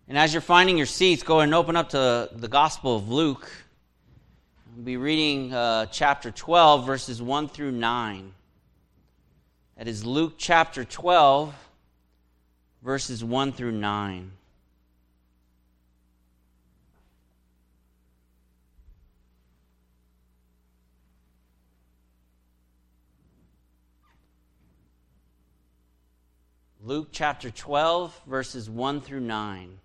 And as you're finding your seats, go and open up to the Gospel of Luke. We'll be reading chapter 12, verses 1 through 9. That is Luke chapter 12, verses 1 through 9. Luke chapter 12, verses 1 through 9.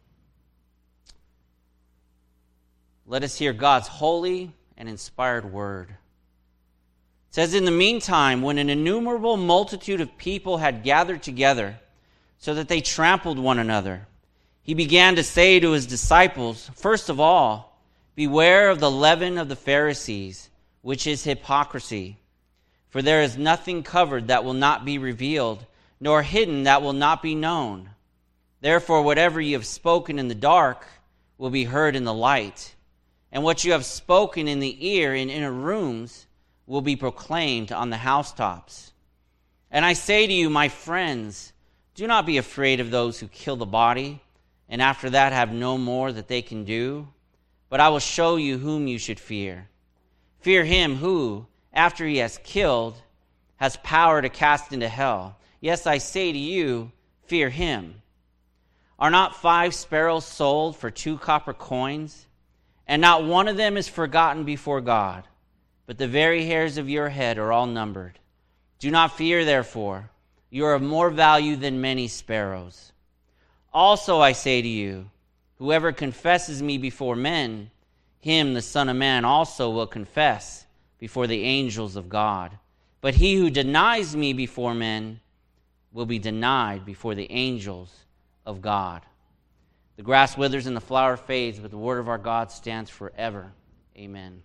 Let us hear God's holy and inspired word. It says, "In the meantime, when an innumerable multitude of people had gathered together, so that they trampled one another, he began to say to his disciples, 'First of all, beware of the leaven of the Pharisees, which is hypocrisy. For there is nothing covered that will not be revealed, nor hidden that will not be known. Therefore, whatever you have spoken in the dark will be heard in the light, and what you have spoken in the ear in inner rooms will be proclaimed on the housetops. And I say to you, my friends, do not be afraid of those who kill the body, and after that have no more that they can do. But I will show you whom you should fear. Fear him who, after he has killed, has power to cast into hell. Yes, I say to you, fear him. Are not 5 sparrows sold for 2 copper coins? And not one of them is forgotten before God. But the very hairs of your head are all numbered. Do not fear, therefore. You are of more value than many sparrows. Also I say to you, whoever confesses me before men, him the Son of Man also will confess before the angels of God. But he who denies me before men will be denied before the angels of God.' The grass withers and the flower fades, but the word of our God stands forever. Amen."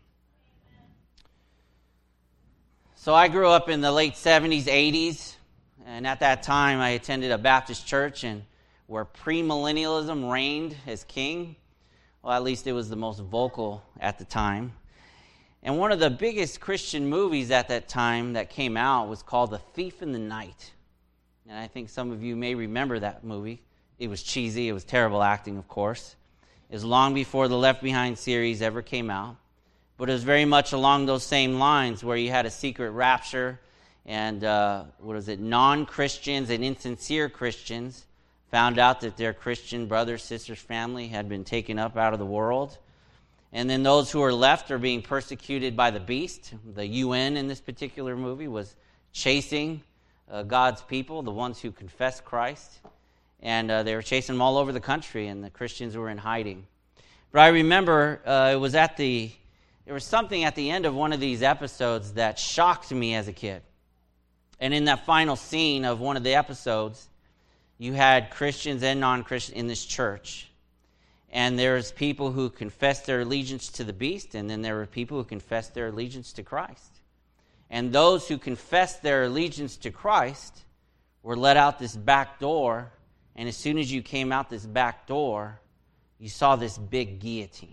So I grew up in the late 70s, 80s, and at that time I attended a Baptist church and where premillennialism reigned as king. Well, at least it was the most vocal at the time. And one of the biggest Christian movies at that time that came out was called The Thief in the Night. And I think some of you may remember that movie. It was cheesy. It was terrible acting, of course. It was long before the Left Behind series ever came out. But it was very much along those same lines where you had a secret rapture and, non-Christians and insincere Christians found out that their Christian brothers, sisters, family had been taken up out of the world. And then those who were left are being persecuted by the beast. The UN in this particular movie was chasing God's people, the ones who confessed Christ. And they were chasing them all over the country, and the Christians were in hiding. But I remember there was something at the end of one of these episodes that shocked me as a kid. And in that final scene of one of the episodes, you had Christians and non-Christians in this church. And there's people who confessed their allegiance to the beast, and then there were people who confessed their allegiance to Christ. And those who confessed their allegiance to Christ were let out this back door. And as soon as you came out this back door, you saw this big guillotine.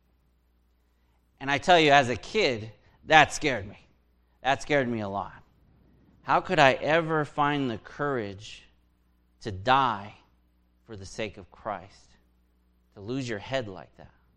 And I tell you, as a kid, that scared me. That scared me a lot. How could I ever find the courage to die for the sake of Christ? To lose your head like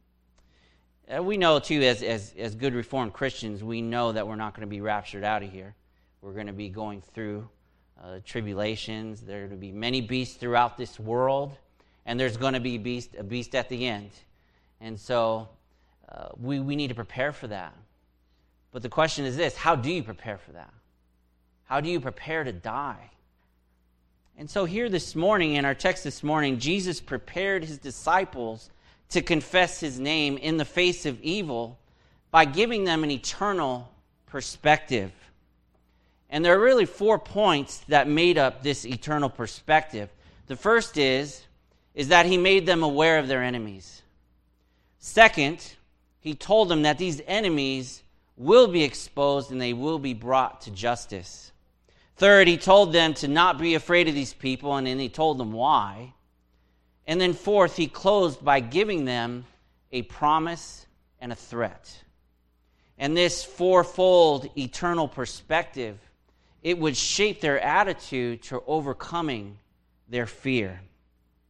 that? We know, too, as good Reformed Christians, we know that we're not going to be raptured out of here. We're going to be going through tribulations. There are going to be many beasts throughout this world, and there's going to be a beast at the end. And so we need to prepare for that. But the question is this: how do you prepare for that? How do you prepare to die? And so here this morning, in our text this morning, Jesus prepared his disciples to confess his name in the face of evil by giving them an eternal perspective. And there are really 4 points that made up this eternal perspective. The first is that he made them aware of their enemies. Second, he told them that these enemies will be exposed and they will be brought to justice. Third, he told them to not be afraid of these people, and then he told them why. And then fourth, he closed by giving them a promise and a threat. And this fourfold eternal perspective, it would shape their attitude to overcoming their fear.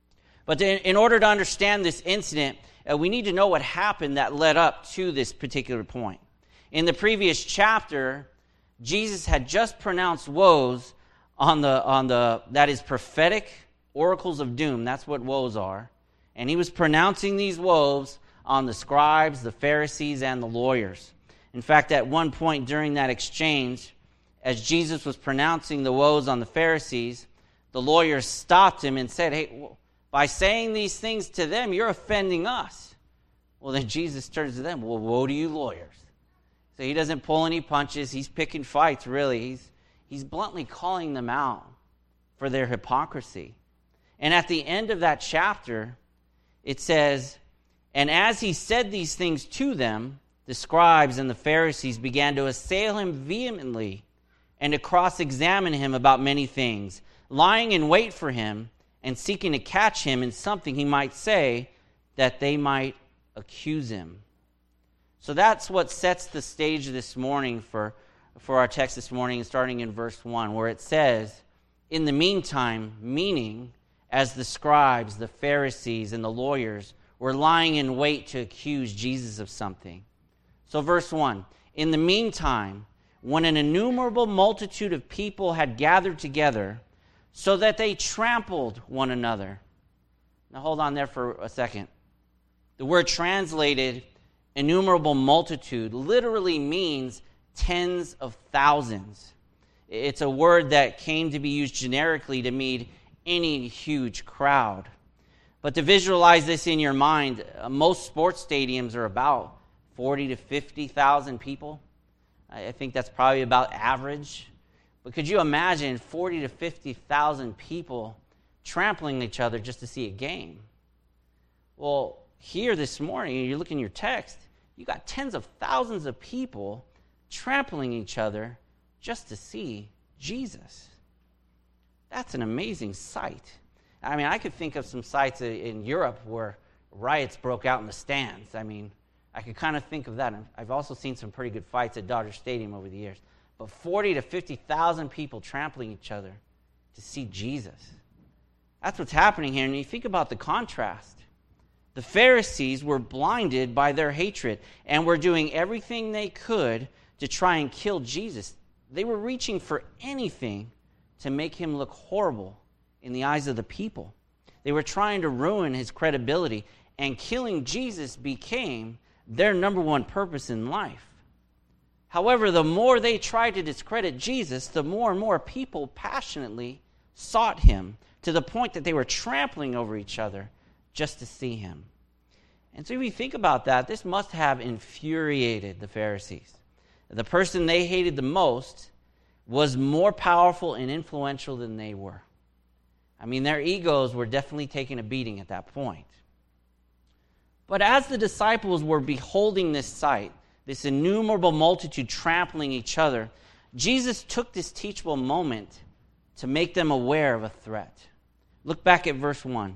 But in order to understand this incident, we need to know what happened that led up to this particular point. In the previous chapter, Jesus had just pronounced woes on the that is prophetic oracles of doom. That's what woes are. And he was pronouncing these woes on the scribes, the Pharisees, and the lawyers. In fact, at one point during that exchange, as Jesus was pronouncing the woes on the Pharisees, the lawyers stopped him and said, "Hey, by saying these things to them, you're offending us." Well, then Jesus turns to them, "Well, woe to you lawyers." So he doesn't pull any punches. He's picking fights, really. He's bluntly calling them out for their hypocrisy. And at the end of that chapter, it says, "And as he said these things to them, the scribes and the Pharisees began to assail him vehemently and to cross-examine him about many things, lying in wait for him and seeking to catch him in something he might say, that they might accuse him." So that's what sets the stage this morning for our text this morning, starting in verse 1, where it says, "In the meantime," meaning as the scribes, the Pharisees, and the lawyers were lying in wait to accuse Jesus of something. So verse 1, "In the meantime, when an innumerable multitude of people had gathered together, so that they trampled one another." Now hold on there for a second. The word translated innumerable multitude literally means tens of thousands. It's a word that came to be used generically to mean any huge crowd. But to visualize this in your mind, most sports stadiums are about 40 to 50,000 people. I think that's probably about average. But could you imagine 40 to 50,000 people trampling each other just to see a game? Well, here this morning, you look in your text, you got tens of thousands of people trampling each other just to see Jesus. That's an amazing sight. I mean, I could think of some sites in Europe where riots broke out in the stands. I mean, I could kind of think of that. I've also seen some pretty good fights at Dodger Stadium over the years. But 40 to 50,000 people trampling each other to see Jesus. That's what's happening here. And you think about the contrast. The Pharisees were blinded by their hatred and were doing everything they could to try and kill Jesus. They were reaching for anything to make him look horrible in the eyes of the people. They were trying to ruin his credibility, and killing Jesus became their number one purpose in life. However, the more they tried to discredit Jesus, the more and more people passionately sought him, to the point that they were trampling over each other just to see him. And so if you think about that, this must have infuriated the Pharisees. The person they hated the most was more powerful and influential than they were. I mean, their egos were definitely taking a beating at that point. But as the disciples were beholding this sight, this innumerable multitude trampling each other, Jesus took this teachable moment to make them aware of a threat. Look back at verse 1.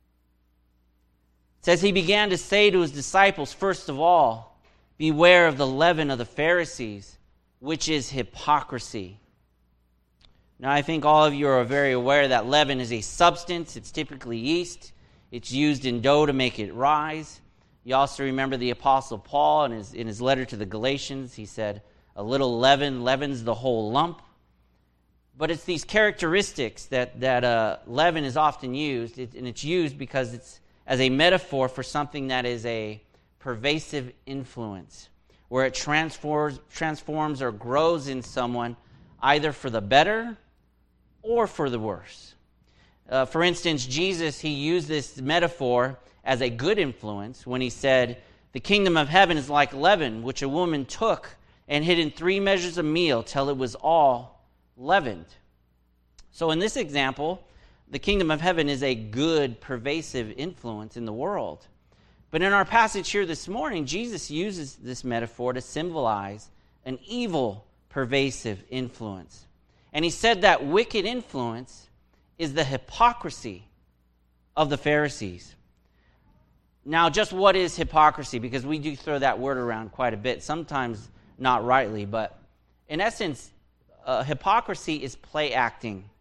It says, "He began to say to his disciples, first of all, beware of the leaven of the Pharisees, which is hypocrisy." Now, I think all of you are very aware that leaven is a substance. It's typically yeast. It's used in dough to make it rise. You also remember the Apostle Paul in his letter to the Galatians. He said, "A little leaven leavens the whole lump." But it's these characteristics that leaven is often used, and it's used because it's as a metaphor for something that is a pervasive influence, where it transforms or grows in someone either for the better or for the worse. For instance, Jesus, he used this metaphor as a good influence when he said, "The kingdom of heaven is like leaven, which a woman took and hid in 3 measures of meal till it was all leavened." So in this example, the kingdom of heaven is a good, pervasive influence in the world. But in our passage here this morning, Jesus uses this metaphor to symbolize an evil, pervasive influence. And he said that wicked influence is the hypocrisy of the Pharisees. Now, just what is hypocrisy? Because we do throw that word around quite a bit, sometimes not rightly, but in essence, hypocrisy is play acting.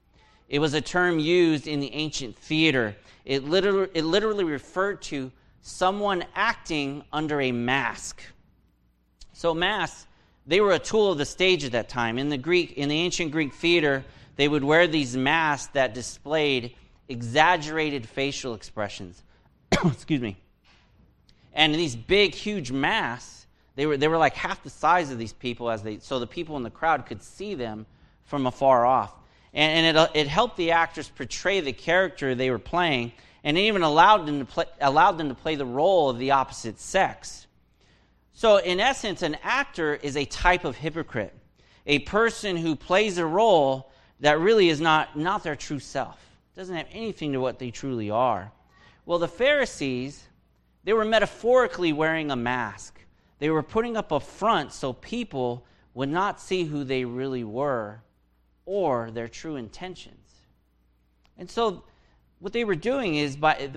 It was a term used in the ancient theater. It literally referred to someone acting under a mask. So masks, they were a tool of the stage at that time. In the ancient Greek theater, they would wear these masks that displayed exaggerated facial expressions. Excuse me. And these big, huge masks, they were like half the size of these people, so the people in the crowd could see them from afar off. And it helped the actors portray the character they were playing, and it even allowed them to play the role of the opposite sex. So in essence, an actor is a type of hypocrite, a person who plays a role that really is not their true self. It doesn't have anything to what they truly are. Well, the Pharisees, they were metaphorically wearing a mask. They were putting up a front so people would not see who they really were or their true intentions. And so what they were doing is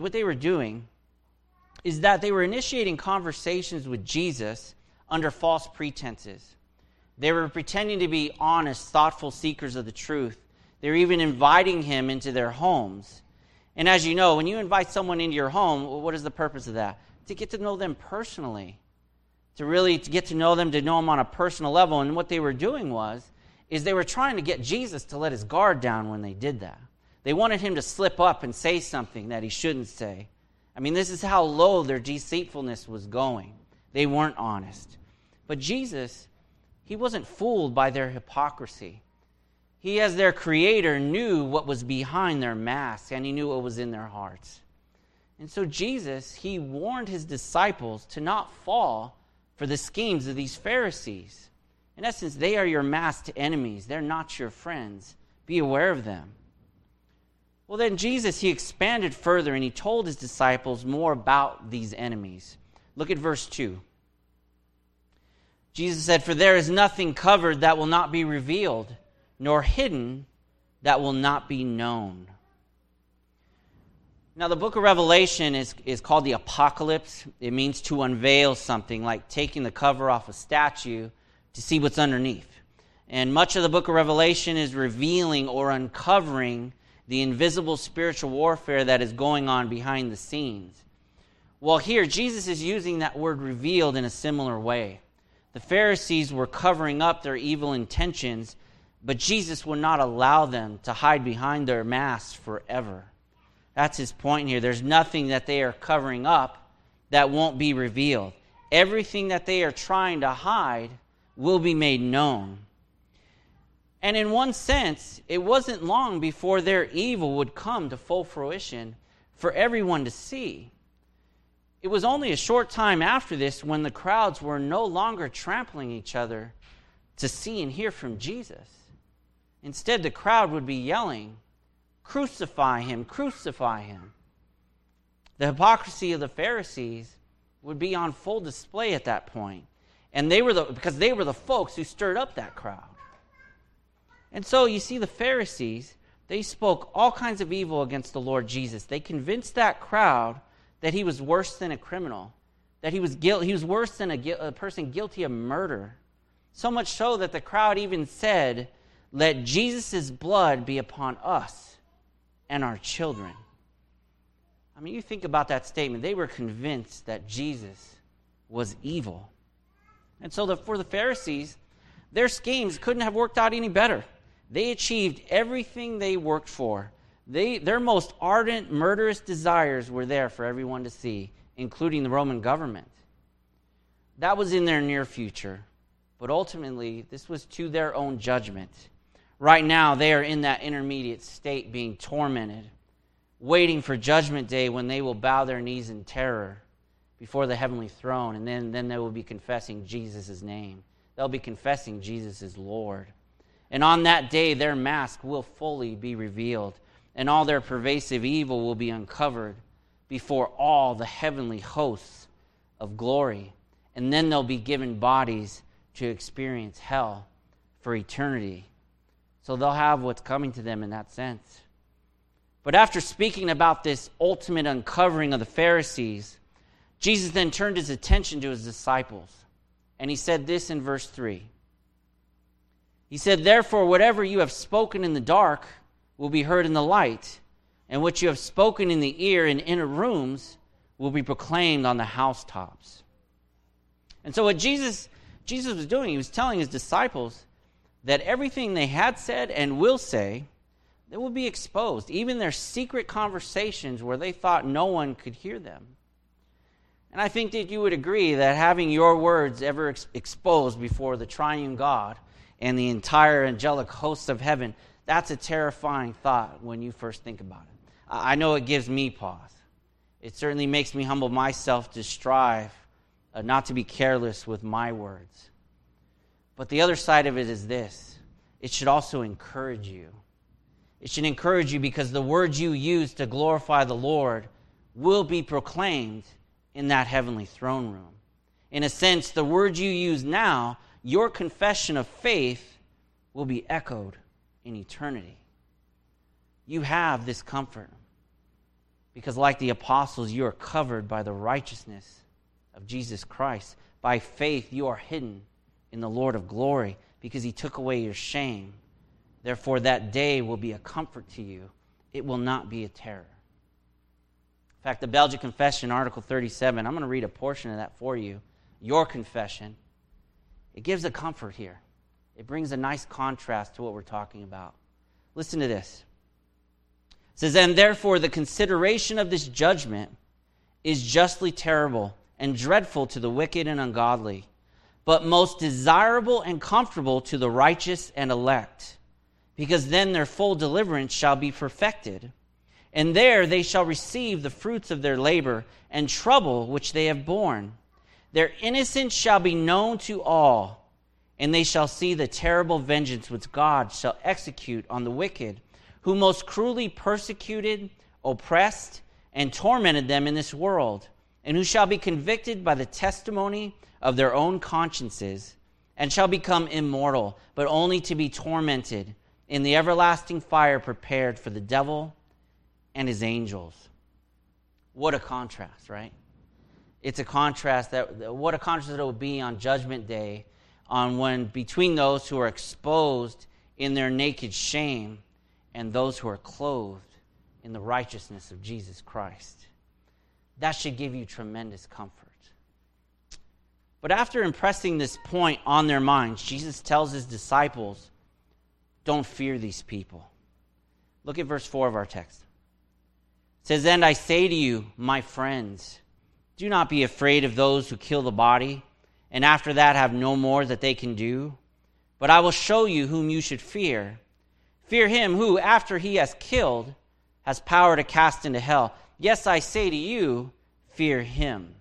that they were initiating conversations with Jesus under false pretenses. They were pretending to be honest, thoughtful seekers of the truth. They were even inviting him into their homes. And as you know, when you invite someone into your home, what is the purpose of that? To get to know them personally. To get to know them on a personal level. And what they were doing is they were trying to get Jesus to let his guard down when they did that. They wanted him to slip up and say something that he shouldn't say. I mean, this is how low their deceitfulness was going. They weren't honest. But Jesus, he wasn't fooled by their hypocrisy. He, as their creator, knew what was behind their masks, and he knew what was in their hearts. And so Jesus, he warned his disciples to not fall for the schemes of these Pharisees. In essence, they are your masked enemies. They're not your friends. Be aware of them. Well, then Jesus, he expanded further, and he told his disciples more about these enemies. Look at verse 2. Jesus said, "For there is nothing covered that will not be revealed, nor hidden that will not be known." Now, the book of Revelation is called the Apocalypse. It means to unveil something, like taking the cover off a statue to see what's underneath. And much of the book of Revelation is revealing or uncovering the invisible spiritual warfare that is going on behind the scenes. Well, here, Jesus is using that word revealed in a similar way. The Pharisees were covering up their evil intentions, but Jesus would not allow them to hide behind their masks forever. That's his point here. There's nothing that they are covering up that won't be revealed. Everything that they are trying to hide will be made known. And in one sense, it wasn't long before their evil would come to full fruition for everyone to see. It was only a short time after this when the crowds were no longer trampling each other to see and hear from Jesus. Instead, the crowd would be yelling, "Crucify him, crucify him." The hypocrisy of the Pharisees would be on full display at that point. And because they were the folks who stirred up that crowd. And so you see the Pharisees, they spoke all kinds of evil against the Lord Jesus. They convinced that crowd that he was worse than a criminal, that he was worse than a person guilty of murder. So much so that the crowd even said, "Let Jesus' blood be upon us and our children." I mean, you think about that statement. They were convinced that Jesus was evil. And so for the Pharisees, their schemes couldn't have worked out any better. They achieved everything they worked for. Their most ardent, murderous desires were there for everyone to see, including the Roman government. That was in their near future. But ultimately, this was to their own judgment. Right now, they are in that intermediate state being tormented, waiting for judgment day when they will bow their knees in terror before the heavenly throne, and then they will be confessing Jesus' name. They'll be confessing Jesus is Lord. And on that day, their mask will fully be revealed, and all their pervasive evil will be uncovered before all the heavenly hosts of glory. And then they'll be given bodies to experience hell for eternity. So they'll have what's coming to them in that sense. But after speaking about this ultimate uncovering of the Pharisees, Jesus then turned his attention to his disciples. And he said this in verse 3. He said, "Therefore, whatever you have spoken in the dark, will be heard in the light, and what you have spoken in the ear in inner rooms will be proclaimed on the housetops. And so what Jesus was doing, he was telling his disciples that everything they had said and will say, they will be exposed, even their secret conversations where they thought no one could hear them. And I think that you would agree that having your words ever exposed before the triune God and the entire angelic hosts of heaven, that's a terrifying thought when you first think about it. I know it gives me pause. It certainly makes me humble myself to strive not to be careless with my words. But the other side of it is this. It should also encourage you. It should encourage you because the words you use to glorify the Lord will be proclaimed in that heavenly throne room. In a sense, the words you use now, your confession of faith, will be echoed in eternity. You have this comfort because, like the apostles, you are covered by the righteousness of Jesus Christ. By faith, you are hidden in the Lord of glory because he took away your shame. Therefore, that day will be a comfort to you. It will not be a terror. In fact, the Belgian Confession, Article 37, I'm going to read a portion of that for you. Your confession. It gives a comfort here. It brings a nice contrast to what we're talking about. Listen to this. It says, and therefore the consideration of this judgment is justly terrible and dreadful to the wicked and ungodly, but most desirable and comfortable to the righteous and elect, because then their full deliverance shall be perfected, and there they shall receive the fruits of their labor and trouble which they have borne. Their innocence shall be known to all, and they shall see the terrible vengeance which God shall execute on the wicked, who most cruelly persecuted, oppressed, and tormented them in this world, and who shall be convicted by the testimony of their own consciences, and shall become immortal, but only to be tormented in the everlasting fire prepared for the devil and his angels. What a contrast, right? It's a contrast what a contrast it will be on Judgment Day, on when between those who are exposed in their naked shame and those who are clothed in the righteousness of Jesus Christ. That should give you tremendous comfort. But after impressing this point on their minds, Jesus tells his disciples, don't fear these people. Look at verse 4 of our text. It says, and I say to you, my friends, do not be afraid of those who kill the body, and after that have no more that they can do. But I will show you whom you should fear. Fear him who, after he has killed, has power to cast into hell. Yes, I say to you, fear him.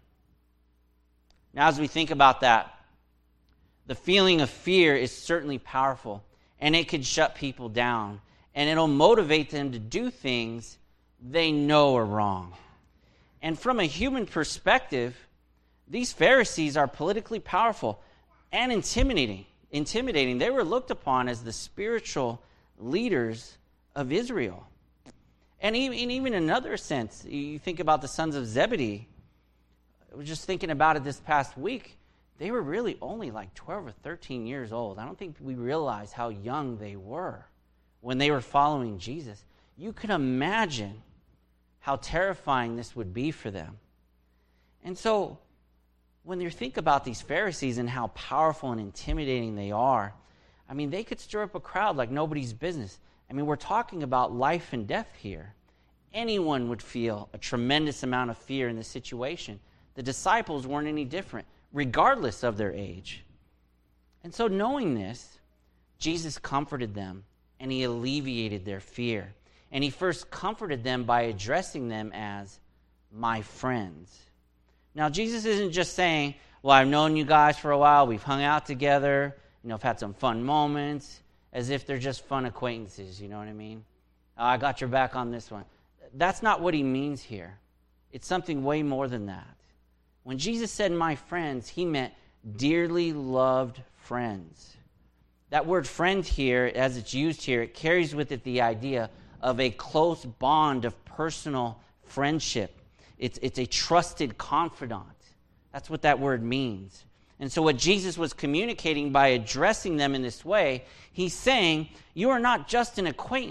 Now, as we think about that, the feeling of fear is certainly powerful, and it could shut people down, and it'll motivate them to do things they know are wrong. And from a human perspective, these Pharisees are politically powerful and intimidating. They were looked upon as the spiritual leaders of Israel. And even in another sense, you think about the sons of Zebedee. I was just thinking about it this past week. They were really only like 12 or 13 years old. I don't think we realize how young they were when they were following Jesus. You can imagine how terrifying this would be for them. And so, when you think about these Pharisees and how powerful and intimidating they are, I mean, they could stir up a crowd like nobody's business. I mean, we're talking about life and death here. Anyone would feel a tremendous amount of fear in this situation. The disciples weren't any different, regardless of their age. And so, knowing this, Jesus comforted them, and he alleviated their fear. And he first comforted them by addressing them as my friends. Now, Jesus isn't just saying, well, I've known you guys for a while, we've hung out together, I've had some fun moments, as if they're just fun acquaintances, you know what I mean? I got your back on this one. That's not what he means here. It's something way more than that. When Jesus said my friends, he meant dearly loved friends. That word friend here, as it's used here, it carries with it the idea of a close bond of personal friendship. It's a trusted confidant. That's what that word means. And so what Jesus was communicating by addressing them in this way, he's saying, you are not just an acquaintance.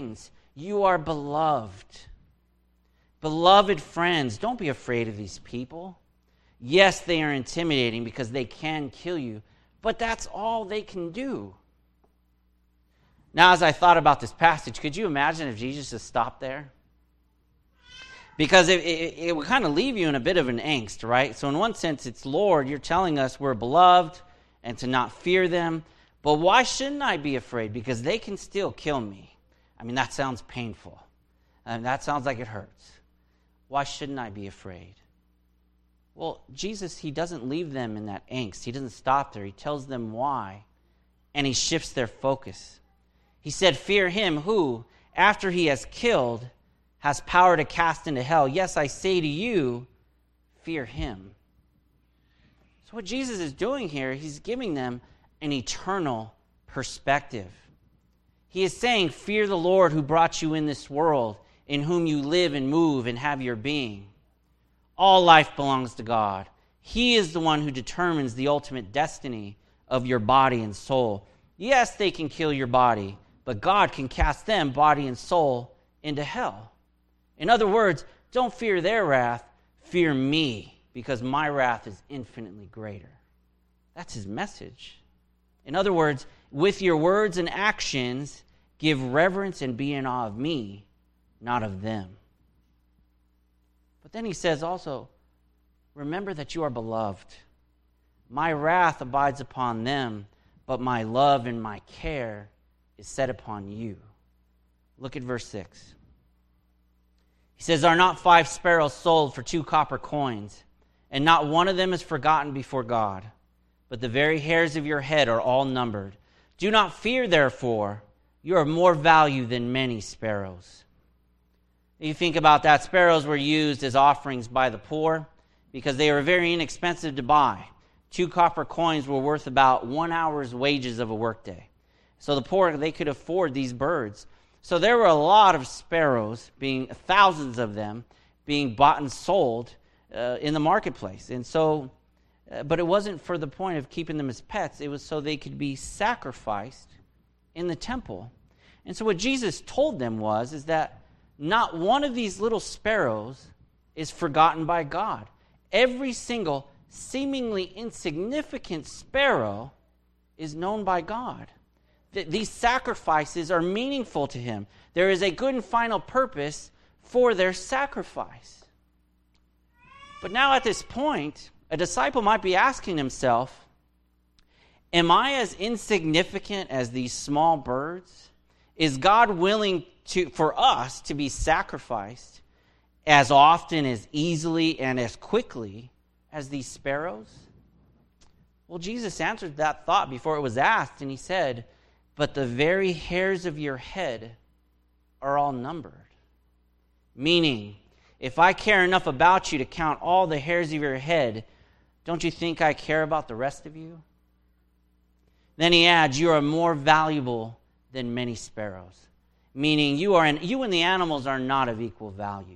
You are beloved. Beloved friends, don't be afraid of these people. Yes, they are intimidating because they can kill you, but that's all they can do. Now, as I thought about this passage, could you imagine if Jesus just stopped there? Because it would kind of leave you in a bit of an angst, right? So in one sense, it's, Lord, you're telling us we're beloved and to not fear them. But why shouldn't I be afraid? Because they can still kill me. I mean, that sounds painful. And that sounds like it hurts. Why shouldn't I be afraid? Well, Jesus, he doesn't leave them in that angst. He doesn't stop there. He tells them why. And he shifts their focus. He said, fear him who, after he has killed, has power to cast into hell. Yes, I say to you, fear him. So what Jesus is doing here, he's giving them an eternal perspective. He is saying, fear the Lord who brought you in this world, in whom you live and move and have your being. All life belongs to God. He is the one who determines the ultimate destiny of your body and soul. Yes, they can kill your body, but God can cast them, body and soul, into hell. In other words, don't fear their wrath, fear me, because my wrath is infinitely greater. That's his message. In other words, with your words and actions, give reverence and be in awe of me, not of them. But then he says also, remember that you are beloved. My wrath abides upon them, but my love and my care is set upon you. Look at verse 6. He says, are not 5 sparrows sold for 2 copper coins, and not one of them is forgotten before God? But the very hairs of your head are all numbered. Do not fear, therefore. You are more value than many sparrows. You think about that, sparrows were used as offerings by the poor because they were very inexpensive to buy. 2 copper coins were worth about 1 hour's wages of a workday. So the poor, they could afford these birds. So there were a lot of sparrows, thousands of them, being bought and sold in the marketplace. And so, but it wasn't for the point of keeping them as pets. It was so they could be sacrificed in the temple. And so what Jesus told them is that not one of these little sparrows is forgotten by God. Every single seemingly insignificant sparrow is known by God. These sacrifices are meaningful to him. There is a good and final purpose for their sacrifice. But now at this point, a disciple might be asking himself, am I as insignificant as these small birds? Is God willing for us to be sacrificed as often, as easily, and as quickly as these sparrows? Well, Jesus answered that thought before it was asked, and he said, but the very hairs of your head are all numbered. Meaning, if I care enough about you to count all the hairs of your head, don't you think I care about the rest of you? Then he adds, you are more valuable than many sparrows. Meaning, you and the animals are not of equal value.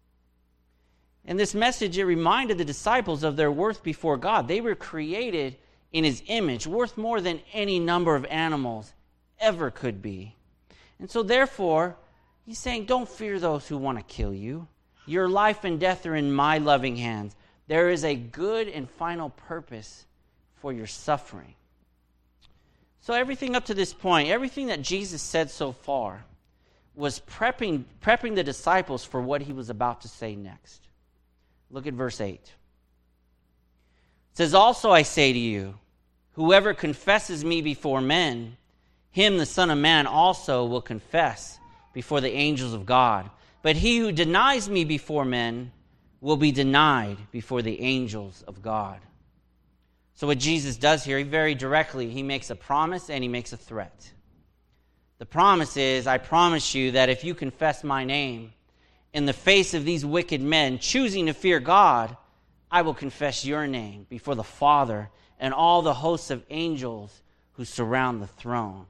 In this message, it reminded the disciples of their worth before God. They were created in his image, worth more than any number of animals ever could be. And so therefore, he's saying, don't fear those who want to kill you. Your life and death are in my loving hands. There is a good and final purpose for your suffering. So everything up to this point, everything that Jesus said so far was prepping the disciples for what he was about to say next. Look at verse 8. It says, also I say to you, whoever confesses me before men, him the Son of Man also will confess before the angels of God. But he who denies me before men will be denied before the angels of God. So what Jesus does here, very directly, he makes a promise and he makes a threat. The promise is, I promise you that if you confess my name in the face of these wicked men choosing to fear God, I will confess your name before the Father and all the hosts of angels who surround the throne.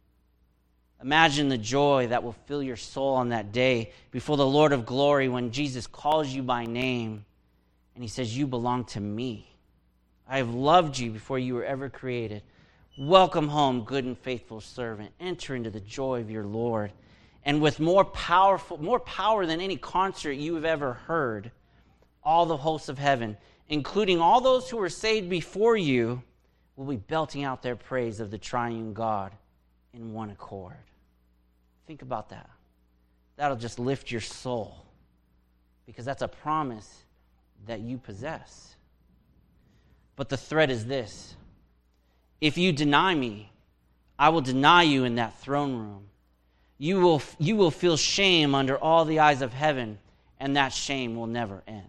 Imagine the joy that will fill your soul on that day before the Lord of glory when Jesus calls you by name and he says, you belong to me. I have loved you before you were ever created. Welcome home, good and faithful servant. Enter into the joy of your Lord. and with more power than any concert you have ever heard, all the hosts of heaven, including all those who were saved before you, will be belting out their praise of the triune God in one accord. Think about that. That'll just lift your soul, because that's a promise that you possess. But the threat is this: if you deny me, I will deny you in that throne room. You will feel shame under all the eyes of heaven, and that shame will never end.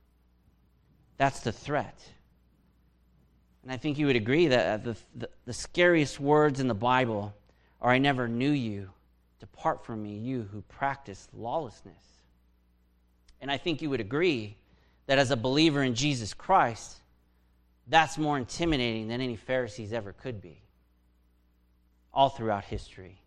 That's the threat. And I think you would agree that the scariest words in the Bible are, "I never knew you. Depart from me, you who practice lawlessness." And I think you would agree that as a believer in Jesus Christ, that's more intimidating than any Pharisees ever could be, all throughout history.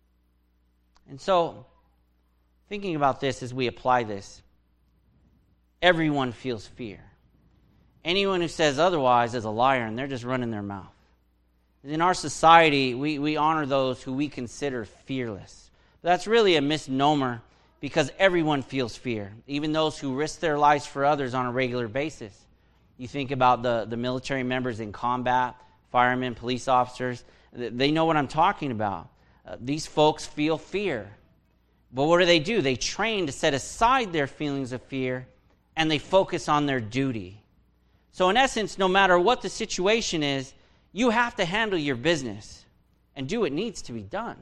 And so, thinking about this as we apply this, everyone feels fear. Anyone who says otherwise is a liar, and they're just running their mouth. In our society, we honor those who we consider fearless. But that's really a misnomer, because everyone feels fear, even those who risk their lives for others on a regular basis. You think about the military members in combat, firemen, police officers. They know what I'm talking about. These folks feel fear. But what do? They train to set aside their feelings of fear, and they focus on their duty. So in essence, no matter what the situation is, you have to handle your business and do what needs to be done.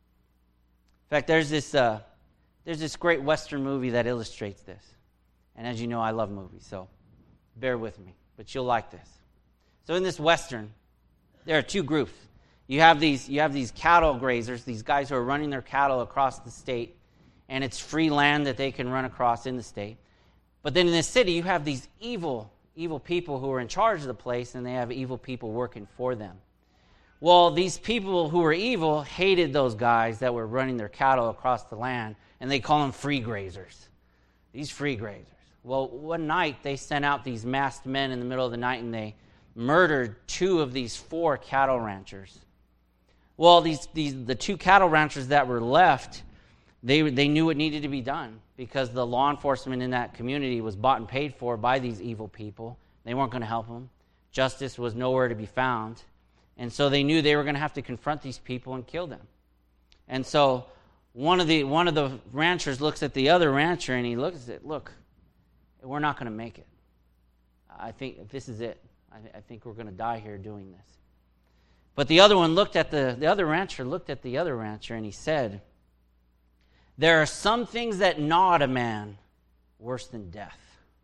In fact, there's this great Western movie that illustrates this. And as you know, I love movies, so bear with me, but you'll like this. So in this Western, there are two groups. You have these cattle grazers, these guys who are running their cattle across the state, and it's free land that they can run across in the state. But then in the city, you have these evil people who are in charge of the place, and they have evil people working for them. Well, these people who were evil hated those guys that were running their cattle across the land, and they call them free grazers. These free grazers. Well, one night they sent out these masked men in the middle of the night, and they murdered 2 of these 4 cattle ranchers. Well, the 2 cattle ranchers that were left, they knew what needed to be done, because the law enforcement in that community was bought and paid for by these evil people. They weren't going to help them. Justice was nowhere to be found. And so they knew they were going to have to confront these people and kill them. And so one of the ranchers looks at the other rancher, and he looks at it, "Look, we're not going to make it. I think this is it. I think we're going to die here doing this." But the other rancher looked at the other rancher, and he said, "There are some things that gnaw at a man worse than death."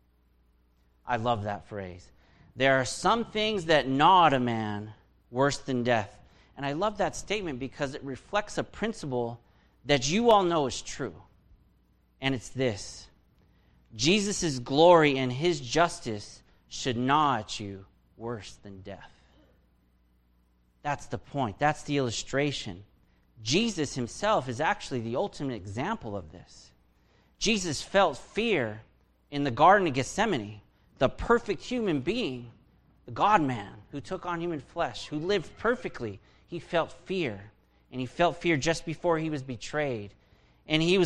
I love that phrase. There are some things that gnaw at a man worse than death. And I love that statement because it reflects a principle that you all know is true. And it's this: Jesus' glory and his justice should gnaw at you worse than death. That's the point. That's the illustration. Jesus himself is actually the ultimate example of this. Jesus felt fear in the Garden of Gethsemane. The perfect human being, the God-man who took on human flesh, who lived perfectly, he felt fear. And he felt fear just before he was betrayed. And he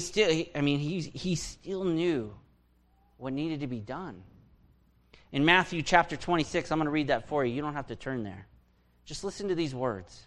still knew what needed to be done. In Matthew chapter 26, I'm going to read that for you. You don't have to turn there. Just listen to these words.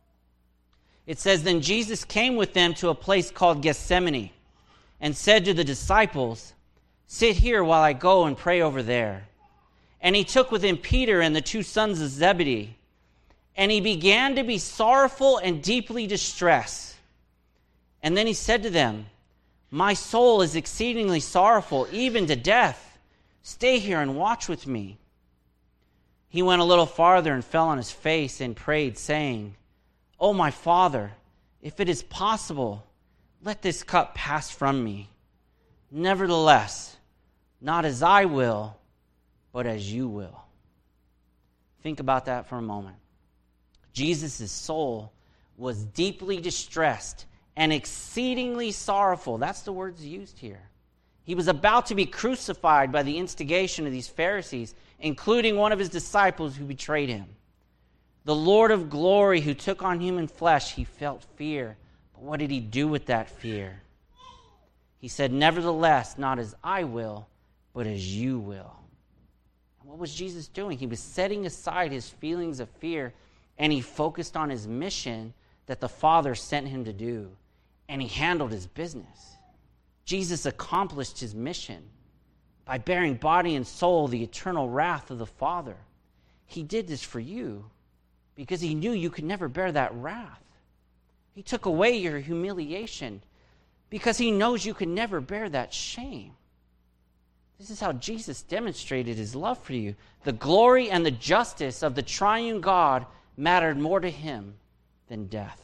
It says, "Then Jesus came with them to a place called Gethsemane and said to the disciples, 'Sit here while I go and pray over there.' And he took with him Peter and the 2 sons of Zebedee, and he began to be sorrowful and deeply distressed. And then he said to them, 'My soul is exceedingly sorrowful, even to death. Stay here and watch with me.' He went a little farther and fell on his face and prayed, saying, 'Oh, my Father, if it is possible, let this cup pass from me. Nevertheless, not as I will, but as you will.'" Think about that for a moment. Jesus' soul was deeply distressed and exceedingly sorrowful. That's the words used here. He was about to be crucified by the instigation of these Pharisees, including one of his disciples who betrayed him. The Lord of glory who took on human flesh, he felt fear. But what did he do with that fear? He said, nevertheless, not as I will, but as you will. And what was Jesus doing? He was setting aside his feelings of fear, and he focused on his mission that the Father sent him to do, and he handled his business. Jesus accomplished his mission by bearing body and soul the eternal wrath of the Father. He did this for you because he knew you could never bear that wrath. He took away your humiliation because he knows you can never bear that shame. This is how Jesus demonstrated his love for you. The glory and the justice of the triune God mattered more to him than death.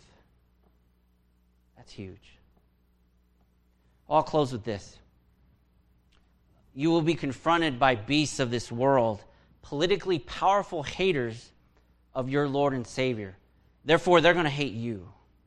That's huge. I'll close with this. You will be confronted by beasts of this world, politically powerful haters of your Lord and Savior. Therefore, they're going to hate you.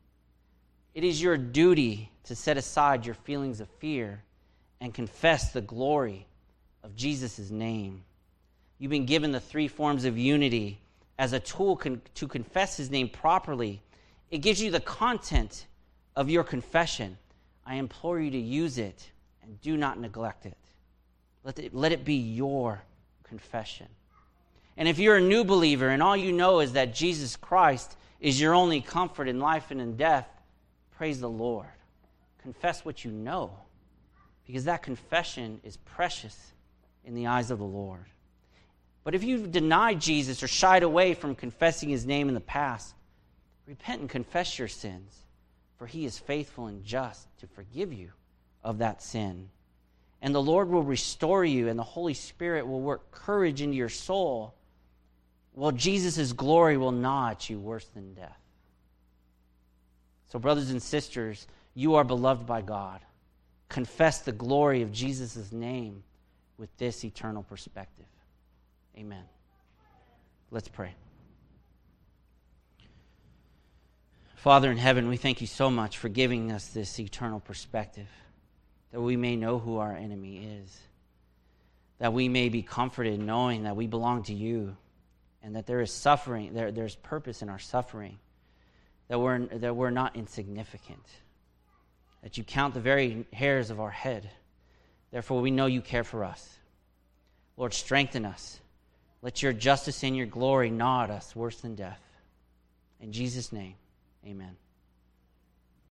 It is your duty to set aside your feelings of fear and confess the glory of Jesus' name. You've been given the three forms of unity as a tool to confess his name properly. It gives you the content of your confession. I implore you to use it and do not neglect it. Let it be your confession. And if you're a new believer and all you know is that Jesus Christ is your only comfort in life and in death, praise the Lord. Confess what you know, because that confession is precious in the eyes of the Lord. But if you've denied Jesus or shied away from confessing his name in the past, repent and confess your sins, for he is faithful and just to forgive you of that sin. And the Lord will restore you, and the Holy Spirit will work courage into your soul, while Jesus' glory will gnaw at you worse than death. So, brothers and sisters, you are beloved by God. Confess the glory of Jesus' name with this eternal perspective. Amen. Let's pray. Father in heaven, we thank you so much for giving us this eternal perspective, that we may know who our enemy is, that we may be comforted knowing that we belong to you, and that there is suffering, there's purpose in our suffering, that we're not insignificant, that you count the very hairs of our head. Therefore, we know you care for us. Lord, strengthen us. Let your justice and your glory gnaw at us worse than death. In Jesus' name, amen.